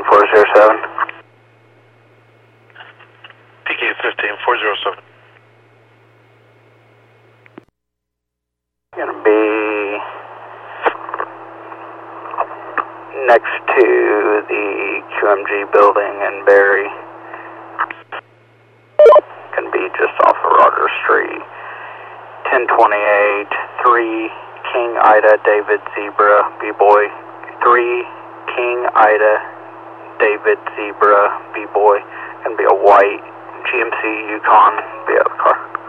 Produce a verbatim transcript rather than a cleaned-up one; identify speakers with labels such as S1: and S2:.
S1: fifteen four zero seven.
S2: P K fifteen four zero seven.
S1: Gonna be next to the Q M G building in Barry. Gonna be just off of Rogers Street. ten twenty-eight, three King Ida David Zebra B-Boy. three King Ida David Zebra B-Boy. Gonna be a white G M C Yukon, be out of the car.